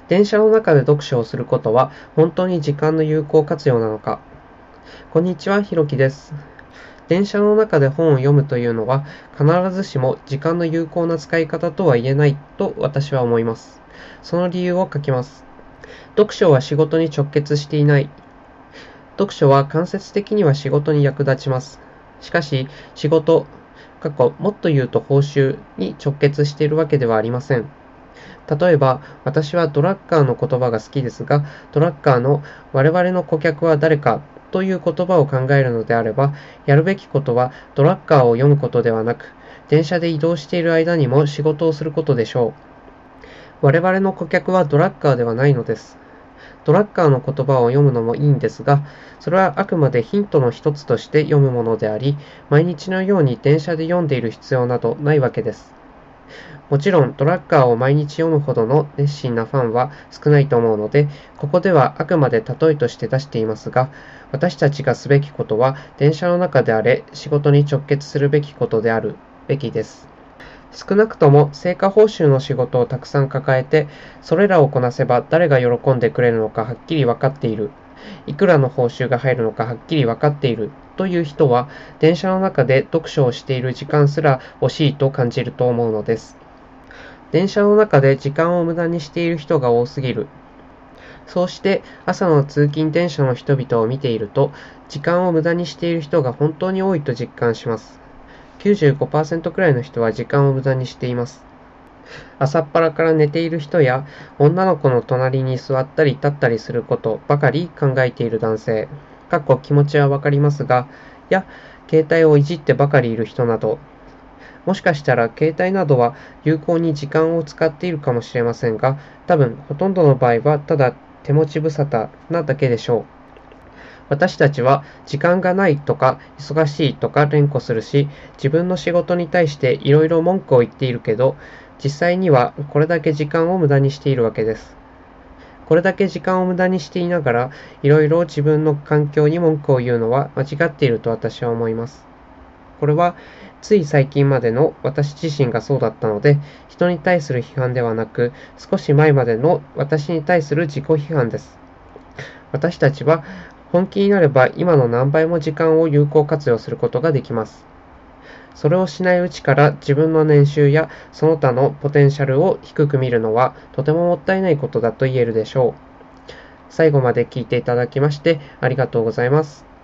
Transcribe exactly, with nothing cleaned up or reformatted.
電車の中で読書をすることは本当に時間の有効活用なのか。こんにちは、ひろきです。電車の中で本を読むというのは必ずしも時間の有効な使い方とは言えないと私は思います。その理由を書きます。読書は仕事に直結していない。読書は間接的には仕事に役立ちます。しかし、仕事、過去もっと言うと報酬に直結しているわけではありません。例えば、私はドラッカーの言葉が好きですが、ドラッカーの我々の顧客は誰かという言葉を考えるのであれば、やるべきことはドラッカーを読むことではなく、電車で移動している間にも仕事をすることでしょう。我々の顧客はドラッカーではないのです。ドラッカーの言葉を読むのもいいんですが、それはあくまでヒントの一つとして読むものであり、毎日のように電車で読んでいる必要などないわけです。もちろんドラッカーを毎日読むほどの熱心なファンは少ないと思うので、ここではあくまで例えとして出していますが、私たちがすべきことは電車の中であれ、仕事に直結するべきことであるべきです。少なくとも成果報酬の仕事をたくさん抱えて、それらをこなせば誰が喜んでくれるのかはっきり分かっている。いくらの報酬が入るのかはっきり分かっているという人は、電車の中で読書をしている時間すら惜しいと感じると思うのです。電車の中で時間を無駄にしている人が多すぎる。そうして朝の通勤電車の人々を見ていると、時間を無駄にしている人が本当に多いと実感します。きゅうじゅうごパーセント くらいの人は時間を無駄にしています。朝っぱらから寝ている人や、女の子の隣に座ったり立ったりすることばかり考えている男性、かっこ気持ちはわかりますが、や、携帯をいじってばかりいる人など、もしかしたら携帯などは有効に時間を使っているかもしれませんが、多分ほとんどの場合はただ手持ち無沙汰なだけでしょう。私たちは時間がないとか忙しいとか連呼するし、自分の仕事に対していろいろ文句を言っているけど、実際にはこれだけ時間を無駄にしているわけです。これだけ時間を無駄にしていながら、いろいろ自分の環境に文句を言うのは間違っていると私は思います。これはつい最近までの私自身がそうだったので、人に対する批判ではなく、少し前までの私に対する自己批判です。私たちは本気になれば今の何倍も時間を有効活用することができます。それをしないうちから自分の年収やその他のポテンシャルを低く見るのはとてももったいないことだと言えるでしょう。最後まで聞いていただきましてありがとうございます。